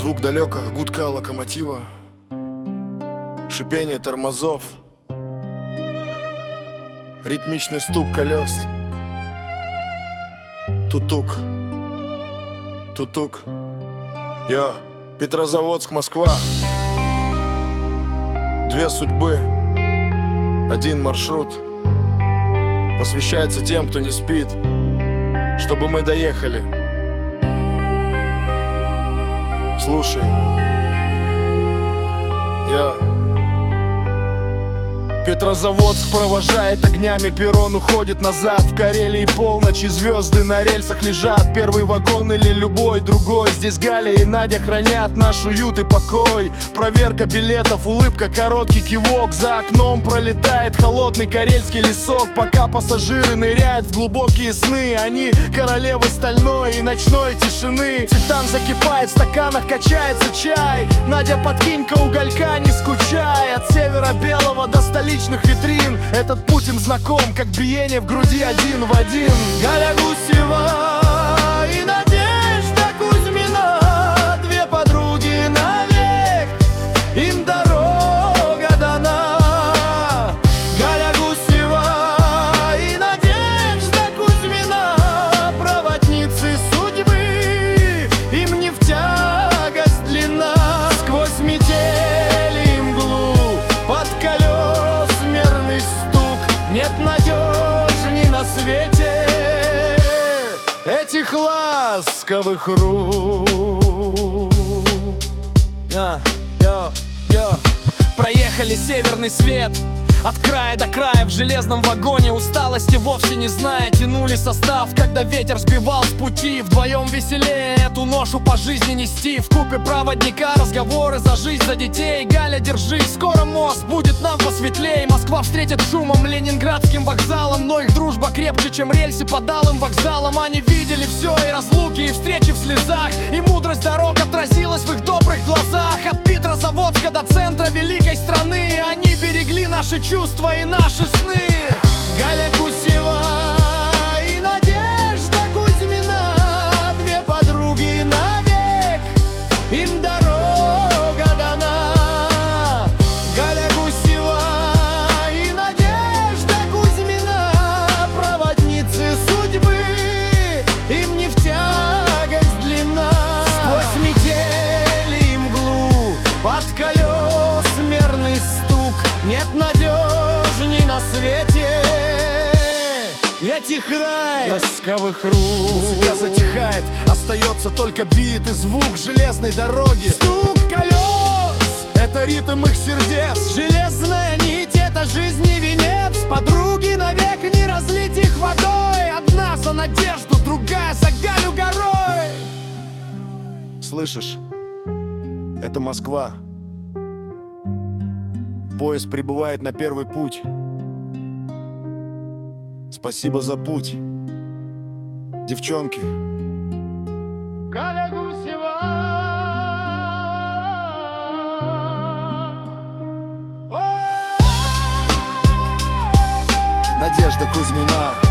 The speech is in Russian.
Звук далекого гудка локомотива, шипение тормозов, ритмичный стук колес. Тутук, тутук. Йо, Петрозаводск, Москва. Две судьбы, один маршрут. Посвящается тем, кто не спит, чтобы мы доехали. Слушай, я Петрозаводск провожает огнями, перрон уходит назад. В Карелии полночь и звезды на рельсах лежат. Первый вагон или любой другой. Здесь Галя и Надя хранят наш уют и покой. Проверка билетов, улыбка, короткий кивок. За окном пролетает холодный карельский лесок. Пока пассажиры ныряют в глубокие сны, они королевы стальной и ночной тишины. Титан закипает, в стаканах качается чай. Надя, подкинь-ка уголька, не скучай. От севера белого до столичных витрин этот путь им знаком, как биение в груди один в один. Галя Гусева и Надежда Кузьмина, две подруги навек, им дорога дана. Галя Гусева и Надежда Кузьмина, проводницы судьбы, им не в тягость длина. Сквозь метель и мглу, под колес мерный стук, нет надежней на свете этих ласковых рук. Проехали северный свет от края до края в железном вагоне, усталости вовсе не зная, тянули состав, когда ветер сбивал с пути. Вдвоем веселее эту ношу по жизни нести. Вкупе проводника, разговоры за жизнь, за детей. Галя, держись, скоро мост будет нам посветлей. Москва встретит шумом ленинградским вокзалом, но их дружба крепче, чем рельсы по алым вокзалам. Они видели все, и разлуки, и встречи в слезах, и мудрость дорог отразилась в их добрых глазах. От Петрозаводска до центра великой страны они берегли наши чувства и наши сны. Галя Гусева и Надежда Кузьмина, две подруги навек, им дорога дана. Галя Гусева и Надежда Кузьмина, проводницы судьбы, им не в тягость длина. Сквозь метель и мглу, под колес мерный стук, нет надежней на свете этих ласковых рук. Музыка затихает, остается только бит и звук железной дороги. Стук колес — это ритм их сердец. Железная нить — это жизни венец. Подруги навек не разлить их водой. Одна за надежду, другая за Галю горой. Слышишь? Это Москва. Поезд прибывает на первый путь. Спасибо за путь, девчонки. Галя Гусева, Надежда Кузьмина.